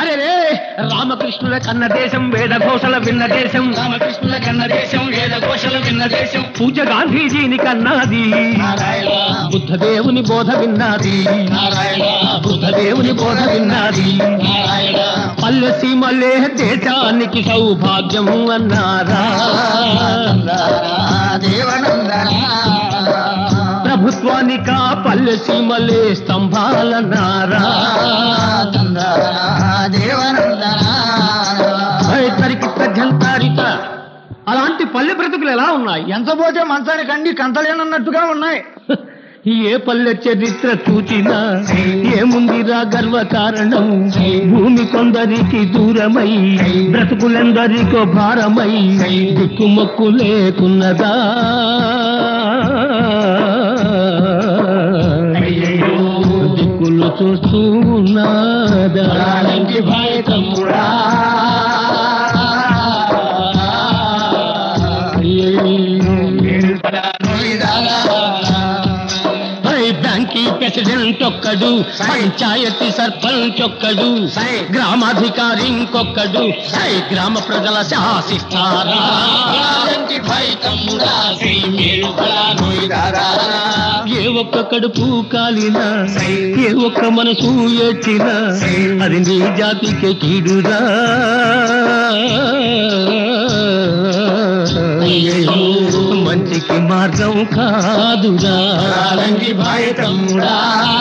అరే రే రామకృష్ణుల కన్న దేశం వేద ఘోషల విన్న దేశం, రామకృష్ణుల కన్న దేశం వేద ఘోషల విన్న దేశం, పూజ గాంధీజీని కన్నది నారాయణ బుద్ధదేవుని బోధ విన్నది, నారాయణ బుద్ధదేవుని బోధ విన్నది. నారాయణ పల్లె సీమలే దేశానికి సౌభాగ్యం అన్నారా, ప్రభుత్వానికా పల్లె సీమలే స్తంభాలన్నారా, అలాంటి పల్లె బ్రతుకులు ఎలా ఉన్నాయి? ఎంత పోతే మంచానికి అండి కంతలేనన్నట్టుగా ఉన్నాయి. ఏ పల్లె చరిత్ర చూచినా ఏముందిరా గర్వ కారణం, భూమి కొందరికి దూరమై బ్రతుకులందరికో భారమై దిక్కుమొక్కు లేకున్నదా, దిక్కులు చూస్తూ ఉన్నదా. తమ్ముడా బ్యాంకీ ప్రెసిడెంట్ ఒక్కడు, పంచాయతీ సర్పంచ్ ఒక్కడు, గ్రామాధికారి ఇంకొక్కడు, గ్రామ ప్రజల శాసిస్తారా. ఏ ఒక్క కడుపు కాలినా ఏ ఒక్క మనసు ఏడ్చినా అది నీ జాతికి కీడురా. మంచికి మార్గం కాదురా. తమ్ముడా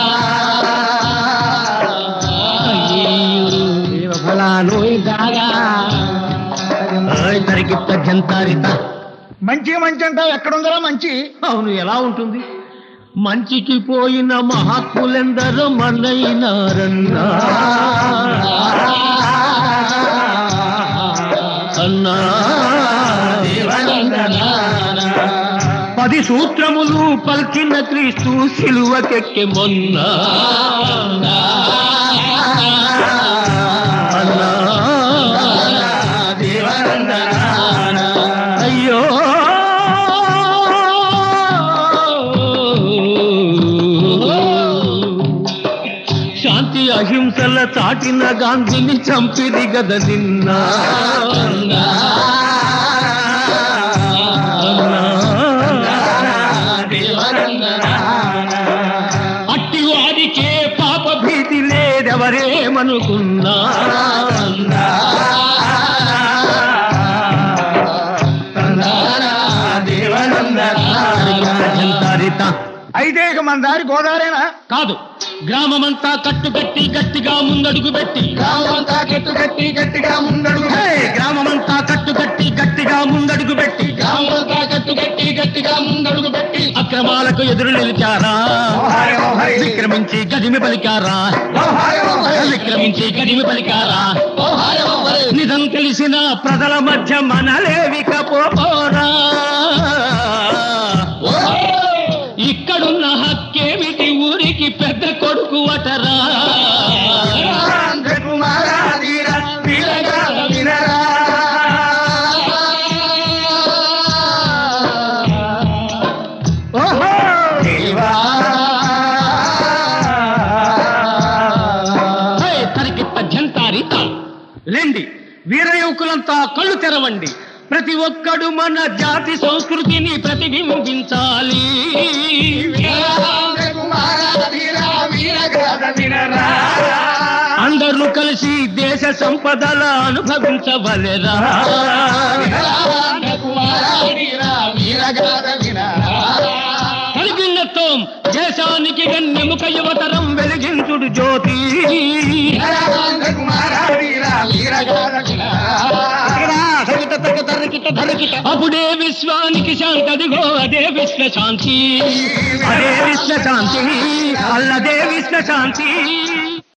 జంతారిత మంచి మంచి అంటావు, ఎక్కడుందరా మంచి? అవును, ఎలా ఉంటుంది? మంచికి పోయిన మహాత్ములెందరో మనైనారన్నా అన్నా. 10 సూత్రములు పల్కిన క్రీస్తు సిలువకెక్కి మొన్న అన్నా. అయ్యో శాంతి అహింసల చాటిన గాంధీని చంపిది గద నిన్న. అట్టి వారికే పాప భీతి లేదెవరేమనుకున్నా. అయితే ఇక మన దారి గోదావరేనా? కాదు, గ్రామమంతా కట్టుకట్టి గట్టిగా ముందడుగు పెట్టి, గ్రామమంతా కట్టుకట్టి గట్టిగా ముందడుగు, గ్రామమంతా కట్టుకట్టి గట్టిగా ముందడుగు పెట్టి, గ్రామమంతా కట్టుకట్టి గట్టిగా ముందడుగు పెట్టి అక్రమాలకు ఎదురు నిలిచారా, విక్రమించి గదిమి పలికారా, విక్రమించి గదిమి పలికారా. నిజం తెలిసిన ప్రజల మధ్య మనలేవికపోరా. ఇక్కడున్న హక్కేమిటి ఊరికి పెద్ద కొడుకు అటరా. రండి వీర యువకులంతా కళ్ళు తెరవండి, ప్రతి ఒక్కడు మన జాతి సంస్కృతిని ప్రతిబింబించాలి. అందరూ కలిసి దేశ సంపదల అనుభవించవలెరా. కలిగినత్వం దేశానికి గన్నెముక యువతరం వెలిగించుడు జ్యోతి. అప్పుడే విశ్వానికి శాంతి, అదిగో అదే విశ్వశాంతి, అదే విశ్వశాంతి, అల్లదే విశ్వశాంతి.